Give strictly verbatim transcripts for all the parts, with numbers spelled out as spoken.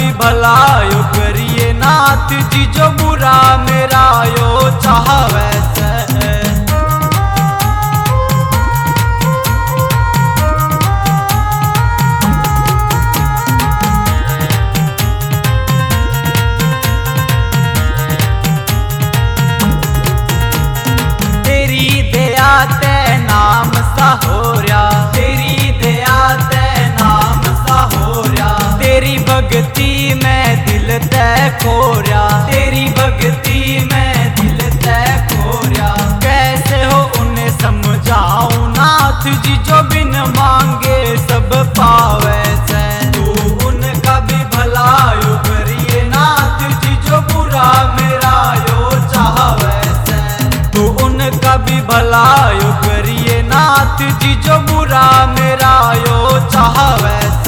भी भलायो करिए नाथ जी, जो बुरा मेरा यो चाहवे से। तेरी दया ते नाम सा होर्या, तेरी दया ते नाम सा होर्या, तेरी भक्ति में दिल ते खोर्या, तेरी भक्ति में दिल ते खोर्या। कैसे हो उन्हें समझाऊं नाथ जी, जो बिन मांगे सब पावे से। तू उनका भी भलायो करिए नाथ जी, जो बुरा मेरा यो चाहवे से। तू उनका भी भलायो करिए नाथ जी, जो बुरा मेरा यो चाहवे से।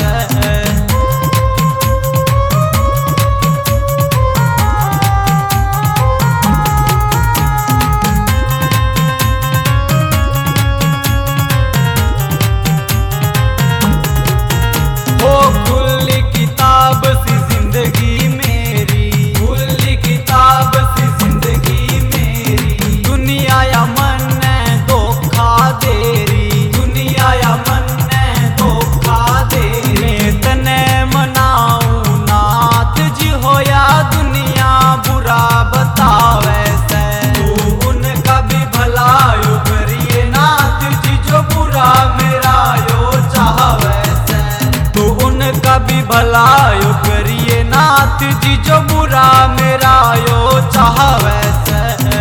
हो खुली किताब सी जिंदगी मेरी, खुली किताब सी जिंदगी मेरी। दुनिया या मन ने धोखा देरी, दुनिया या मन ने धोखा देरी। तने मनाऊं नाथ जी, होया दुनिया बुरा बतावे से। तू उनका भी भलायो करिए नाथ जी, जो बुरा मेरा यो चाहवे से। तू उनका भी भलायो करिए नाथ जी, जो बुरा मेरा यो चाहवे से।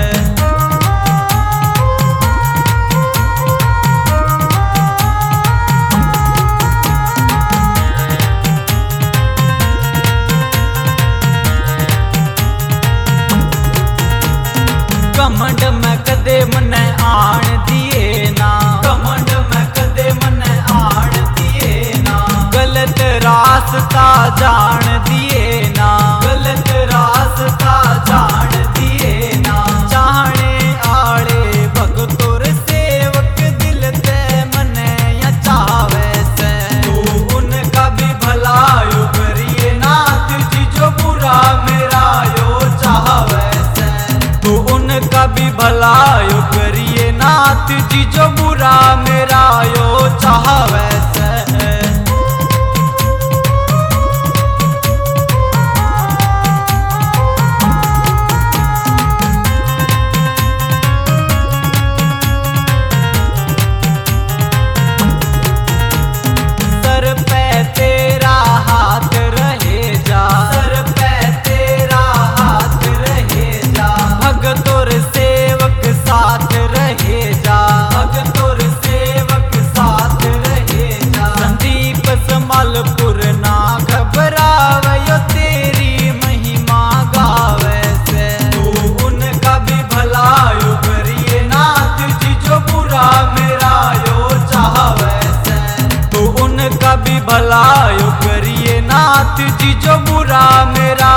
घमंड में कदे मने आण दिए ना, घमंड में कदे मने आण दिए ना। गलत रास्ता जान दिए ना, गलत रास्ता जान दिए ना। चाहने आले भगतोर सेवक दिल ते मने या चावे से। तू उनका भी भलायो करिए नाथ जी, जो बुरा मेरा यो चाहवे से। तू उनका भी भलायो करिए नाथ जी, जो बुरा मेरा यो चाहवे से। सर पे तेरा हाथ रहे जा, सर पे तेरा हाथ रहे जा। भगतोर सेवक साथ रहे जा, भगतोर सेवक साथ रहे जा। संदीप संबलपुर ना घबरावयो, तेरी महिमा गावे से। तू उनका भी भलायो करिए नाथ जी, जो बुरा मेरा यो चाहवे से। तू उनका भी भलायो करिए नाथ जी, जो बुरा मेरा